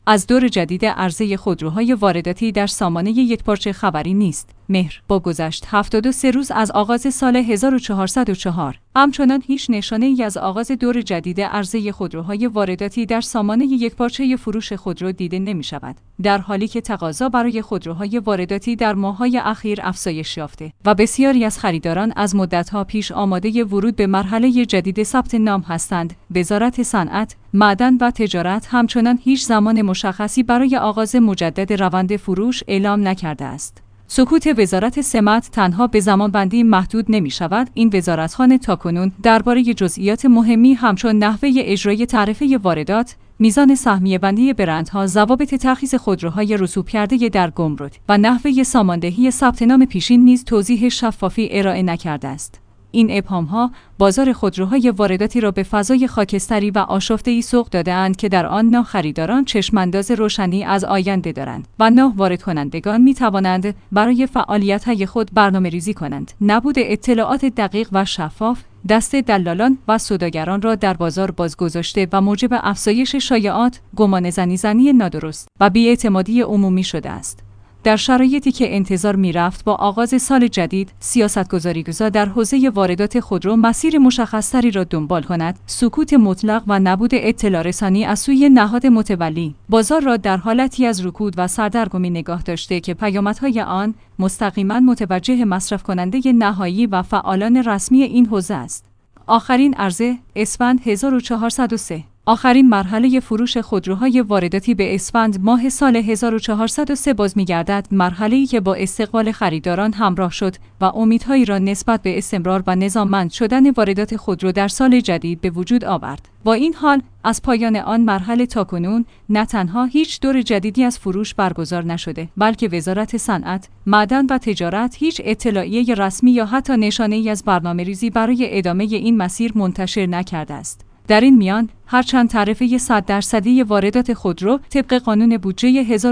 از دور جدید عرضه خودروهای وارداتی در سامانه یکپارچه خبری نیست. مهر با گذشت 73 روز از آغاز سال 1404 همچنان هیچ نشانه‌ای از آغاز دور جدید عرضه خودروهای وارداتی در سامانه یکپارچه فروش خودرو دیده نمی‌شود، در حالی که تقاضا برای خودروهای وارداتی در ماه‌های اخیر افزایش یافته و بسیاری از خریداران از مدت‌ها پیش آماده ورود به مرحله جدید ثبت نام هستند. وزارت صنعت، معدن و تجارت همچنان هیچ زمان مشخصی برای آغاز مجدد روند فروش اعلام نکرده است. سکوت وزارت صنعت تنها به زمانبندی محدود نمی شود. این وزارتخانه تاکنون درباره جزئیات مهمی همچون نحوه اجرای تعرفه واردات، میزان سهمیه بندی برندها، ضوابط ترخیص خودروهای رسوب کرده در گمرک و نحوه ساماندهی ثبت نام پیشین نیز توضیح شفافی ارائه نکرده است. این ابهام‌ها بازار خودروهای وارداتی را به فضای خاکستری و آشفته‌ای سوق داده‌اند که در آن خریداران چشم‌انداز روشنی از آینده دارند و وارد کنندگان می‌توانند برای فعالیت‌های خود برنامه‌ریزی کنند. نبود اطلاعات دقیق و شفاف دست دلالان و سوداگران را در بازار بازگذاشته و موجب افزایش شایعات، گمانه‌زنی نادرست و بی‌اعتمادی عمومی شده است. در شرایطی که انتظار می‌رفت با آغاز سال جدید سیاستگزاری‌گذار در حوزه واردات خودرو مسیر مشخص‌تری را دنبال کند، سکوت مطلق و نبود اطلاع رسانی از سوی نهاد متولی بازار را در حالتی از رکود و سردرگمی نگاه داشته که پیامدهای آن مستقیما متوجه مصرف کننده نهایی و فعالان رسمی این حوزه است. آخرین عرضه اسفند 1403. آخرین مرحله فروش خودروهای وارداتی به اسفند ماه سال 1403 باز می‌گردد، مرحله‌ای که با استقبال خریداران همراه شد و امیدهایی را نسبت به استمرار و نظاممند شدن واردات خودرو در سال جدید به وجود آورد. با این حال، از پایان آن مرحله تاکنون نه تنها هیچ دور جدیدی از فروش برگزار نشده، بلکه وزارت صنعت، معدن و تجارت هیچ اطلاعیه رسمی یا حتی نشانه‌ای از برنامه‌ریزی برای ادامه این مسیر منتشر نکرده است. در این میان، هرچند تعرفه 100% واردات خودرو طبق قانون بودجه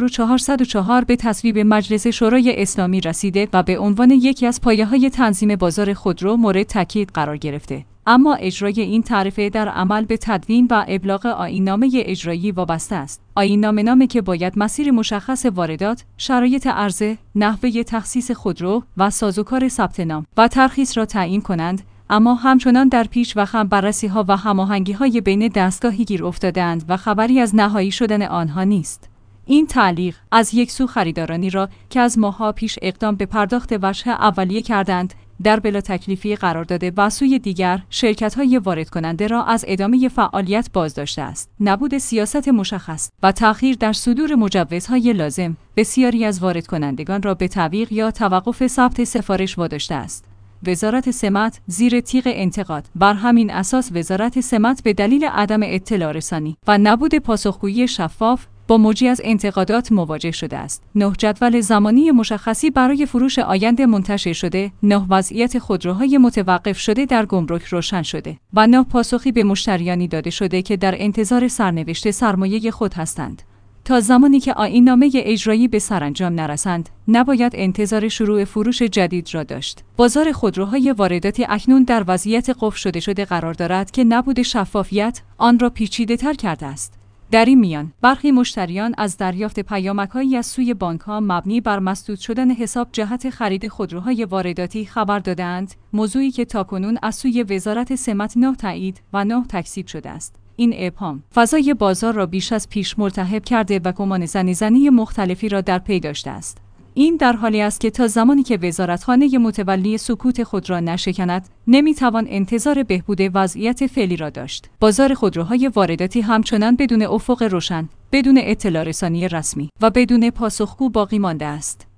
1404 به تصویب مجلس شورای اسلامی رسیده و به عنوان یکی از پایه‌های تنظیم بازار خودرو مورد تاکید قرار گرفته، اما اجرای این تعرفه در عمل به تدوین و ابلاغ آیین‌نامه اجرایی وابسته است. آیین‌نامه که باید مسیر مشخص واردات، شرایط عرضه، نحوه تخصیص خودرو و سازوکار ثبت نام و ترخیص را تعیین کنند، اما همچنان در پیش و خم بررسی‌ها و هماهنگی‌های بین دستگاهی گیر افتاده‌اند و خبری از نهایی شدن آنها نیست. این تعلیق از یک سو خریدارانی را که از ماه‌ها پیش اقدام به پرداخت وجه اولیه کردند در بلا تکلیفی قرار داده و سوی دیگر شرکت‌های وارد کننده را از ادامه فعالیت بازداشته است. نبود سیاست مشخص و تأخیر در صدور مجوزهای لازم بسیاری از وارد کنندگان را به تعویق یا توقف ثبت سفارش واداشته است. وزارت صنعت زیر تیغ انتقاد. بر همین اساس وزارت صنعت به دلیل عدم اطلاع رسانی و نبود پاسخگویی شفاف با موجی از انتقادات مواجه شده است. 9 جدول زمانی مشخصی برای فروش آینده منتشر شده، 9 وضعیت خودروهای متوقف شده در گمرک روشن شده و 9 پاسخی به مشتریانی داده شده که در انتظار سرنوشت سرمایه خود هستند. تا زمانی که آیین‌نامه اجرایی به سرانجام نرسند، نباید انتظار شروع فروش جدید را داشت. بازار خودروهای وارداتی اکنون در وضعیت قفل شده قرار دارد که نبود شفافیت آن را پیچیده‌تر کرده است. در این میان، برخی مشتریان از دریافت پیامک‌هایی از سوی بانک‌ها مبنی بر مسدود شدن حساب جهت خرید خودروهای وارداتی خبر داده‌اند، موضوعی که تاکنون از سوی وزارت صنعت 9 تایید و 9 تکذیب شده است. این ابهام فضای بازار را بیش از پیش ملتهب کرده و گمانه‌زنی مختلفی را در پی داشته است. این در حالی است که تا زمانی که وزارتخانه متولی سکوت خود را نشکند، نمیتوان انتظار بهبود وضعیت فعلی را داشت. بازار خودروهای وارداتی همچنان بدون افق روشن، بدون اطلاع رسانی رسمی و بدون پاسخگو باقی مانده است.